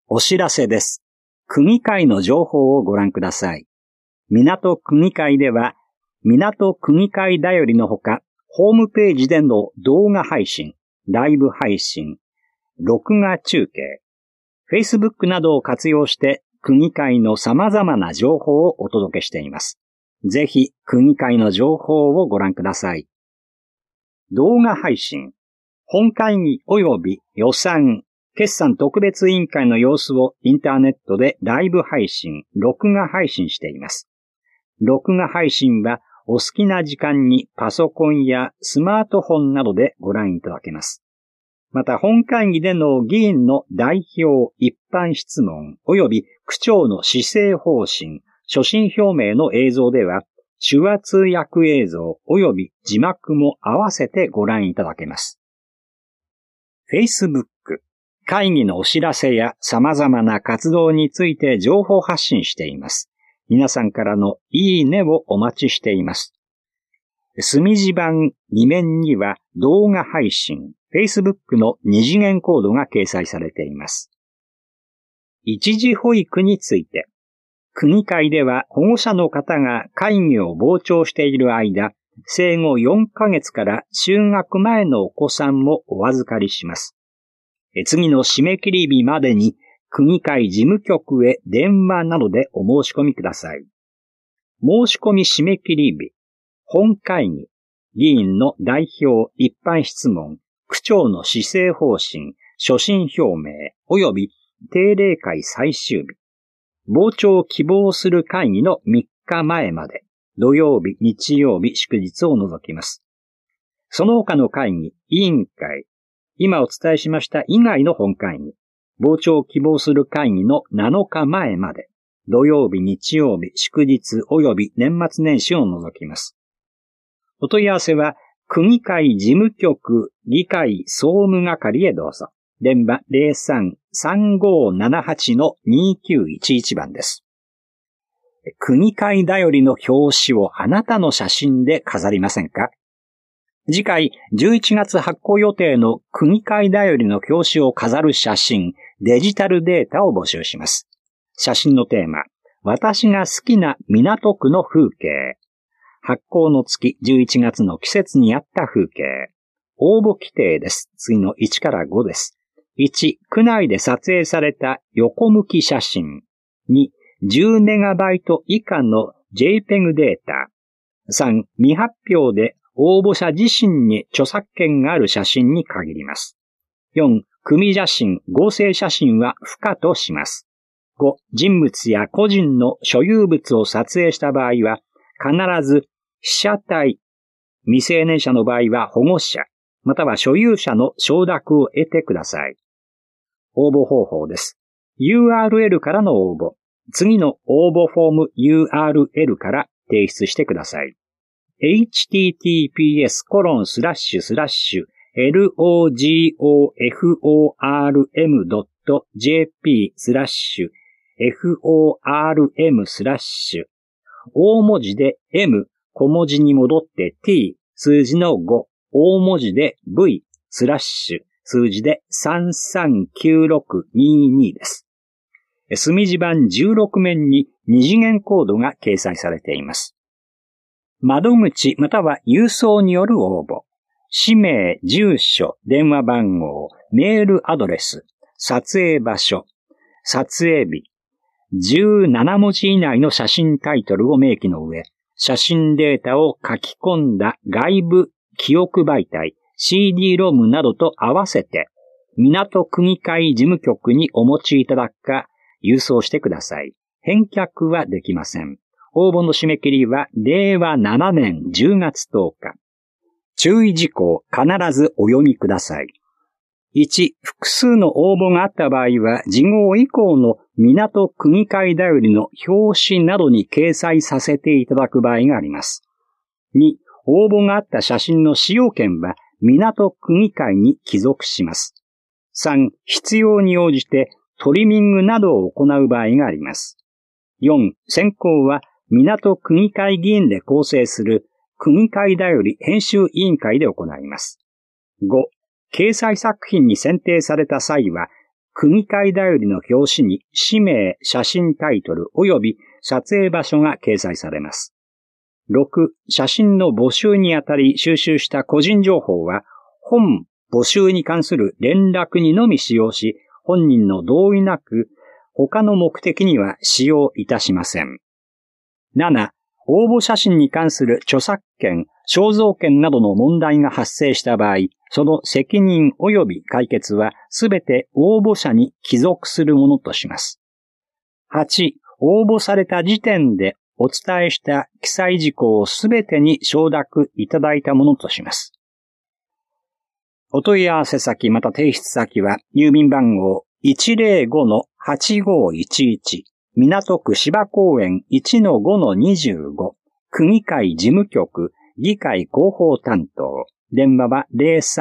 お知らせです。区議会の情報をご覧ください。港区議会では、港区議会だよりのほか、ホームページでの動画配信、ライブ配信、録画中継、Facebook などを活用して区議会の様々な情報をお届けしています。ぜひ区議会の情報をご覧ください。動画配信、本会議及び予算、決算特別委員会の様子をインターネットでライブ配信、録画配信しています。録画配信はお好きな時間にパソコンやスマートフォンなどでご覧いただけます。また本会議での議員の代表一般質問及び区長の施政方針、所信表明の映像では手話通訳映像及び字幕も合わせてご覧いただけます。Facebook、会議のお知らせや様々な活動について情報発信しています。皆さんからのいいねをお待ちしています。墨字版2面には動画配信、Facebook の二次元コードが掲載されています。一時保育について、区議会では保護者の方が会議を傍聴している間、生後4ヶ月から就学前のお子さんもお預かりします。次の締め切り日までに区議会事務局へ電話などでお申し込みください。申し込み締め切り日、本会議、議員の代表一般質問、区長の施政方針、所信表明、及び定例会最終日、傍聴を希望する会議の3日前まで、土曜日、日曜日、祝日を除きます。その他の会議、委員会、今お伝えしました以外の本会議、傍聴を希望する会議の7日前まで、土曜日、日曜日、祝日及び年末年始を除きます。お問い合わせは、区議会事務局議会総務係へどうぞ。電話 03-3578-2911 番です。区議会だよりの表紙をあなたの写真で飾りませんか？次回11月発行予定の区議会だよりの表紙を飾る写真、デジタルデータを募集します。写真のテーマ、私が好きな港区の風景。発行の月11月の季節に合った風景。応募規定です。次の1から5です。1、区内で撮影された横向き写真。2、10メガバイト以下の JPEG データ。3、未発表で応募者自身に著作権がある写真に限ります。4、組写真、合成写真は不可とします。5、人物や個人の所有物を撮影した場合は、必ず被写体、未成年者の場合は保護者、または所有者の承諾を得てください。応募方法です。URL からの応募。次の応募フォーム URL から提出してください。https://logoform.jp/form/ 大文字で M、小文字に戻って T、数字の5、大文字で V、数字で339622です。墨字版16面に二次元コードが掲載されています。窓口または郵送による応募。氏名、住所、電話番号、メールアドレス、撮影場所、撮影日、17文字以内の写真タイトルを明記の上、写真データを書き込んだ外部記憶媒体、CD-ROM などと合わせて、港区議会事務局にお持ちいただくか、郵送してください。返却はできません。応募の締め切りは令和7年10月10日。注意事項必ずお読みください。1、複数の応募があった場合は、次号以降の港区議会だよりの表紙などに掲載させていただく場合があります。2、応募があった写真の使用権は港区議会に帰属します。3、必要に応じてトリミングなどを行う場合があります。4、選考は港区議会議員で構成する区議会だより編集委員会で行います。5、掲載作品に選定された際は、 区議会だよりの表紙に氏名、写真タイトル及び撮影場所が掲載されます。6、写真の募集にあたり収集した個人情報は、本募集に関する連絡にのみ使用し、本人の同意なく、他の目的には使用いたしません。7、応募写真に関する著作権、肖像権などの問題が発生した場合、その責任及び解決はすべて応募者に帰属するものとします。8、応募された時点でお伝えした記載事項をすべてに承諾いただいたものとします。お問い合わせ先また提出先は郵便番号 105-8511 港区芝公園 1-5-25 区議会事務局議会広報担当電話は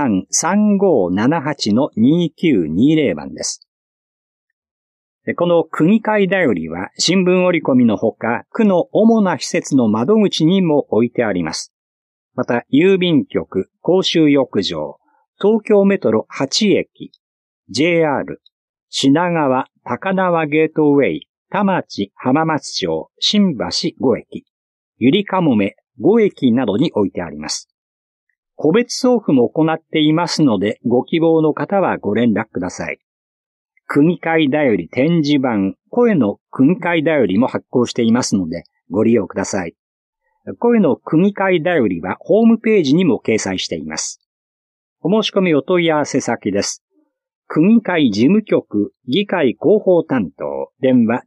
03-3578-2920 番です。この区議会だよりは新聞折り込みのほか区の主な施設の窓口にも置いてあります。また郵便局、公衆浴場、東京メトロ8駅、JR、品川、高輪ゲートウェイ、田町、浜松町、新橋5駅、ゆりかもめ5駅などに置いてあります。個別送付も行っていますので、ご希望の方はご連絡ください。区議会だより展示版、声の区議会だよりも発行していますので、ご利用ください。声の区議会だよりはホームページにも掲載しています。お申し込みお問い合わせ先です。区議会事務局議会広報担当電話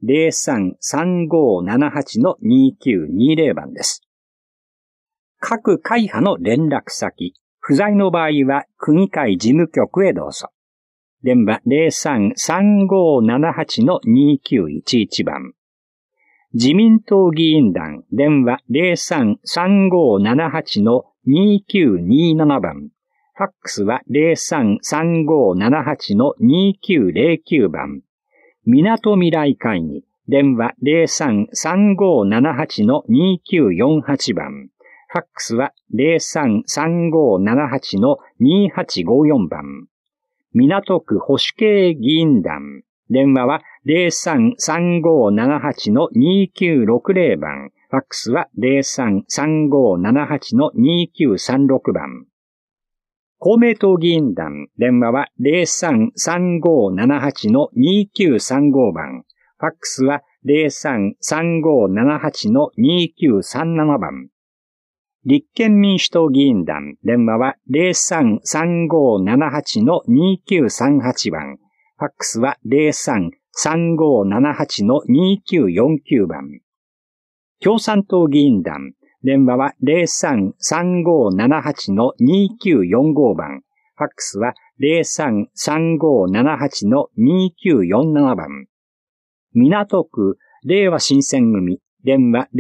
03-3578-2920 番です。各会派の連絡先、不在の場合は区議会事務局へどうぞ。電話 03-3578-2911 番。自民党議員団電話 03-3578-2927 番。ファックスは 03-3578-2909 番。港未来会議電話 03-3578-2948 番。ファックスは 03-3578-2854 番。港区保守系議員団。電話は 03-3578-2960 番。ファックスは 03-3578-2936 番。公明党議員団。電話は 03-3578-2935 番。ファックスは 03-3578-2937 番。立憲民主党議員団。電話は 03-3578-2938 番。ファックスは 03-3578-2949 番。共産党議員団。電話は 03-3578-2945 番。ファックスは 03-3578-2947 番。港区令和新選組。電話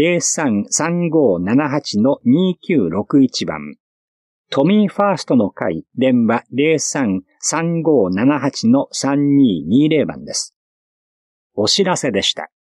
03-3578-2961 番。都民ファーストの会。電話 03-3578-3220 番です。お知らせでした。